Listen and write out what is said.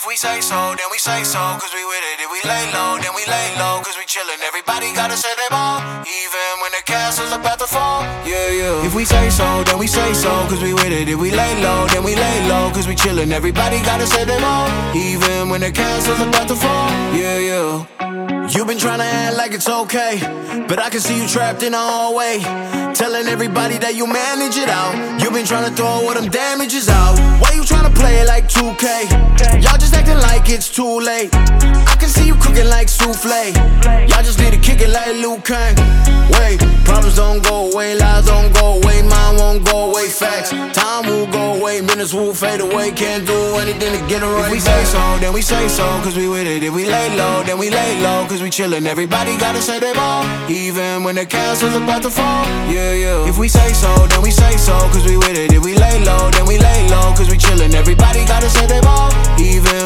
we say so, then we say so, cause we with it. If we lay low, then we lay low, cause we chillin'. Everybody gotta say they ball, even when the castle's about to fall. Yeah, yeah. If we say so, then we say so, cause we with it. If we lay low, then we lay low, cause we chillin'. Everybody gotta say they ball, even when the castle's about to fall. Yeah, yeah. You've been tryna act like it's okay, but I can see you trapped in a hallway, telling everybody that you manage it out. You've been tryna throw all them damages out. Why you tryna play it like 2K? Y'all just acting like it's too late. I can see you cooking like souffle. Y'all just need to kick it like Liu Kang. Wait, problems don't go away, lies don't go away, mine won't go away, facts. Time will go away, minutes will fade away. Can't do anything to get it right. If we say so, then we say so, cause we with it. If we lay low, then we lay low, cause we chillin'. Everybody gotta say they ball, even when the castle's about to fall. Yeah, yeah. If we say so, then we say so, cause we with it. If we lay low, then we lay low, cause we chillin'. Everybody gotta say they ball, even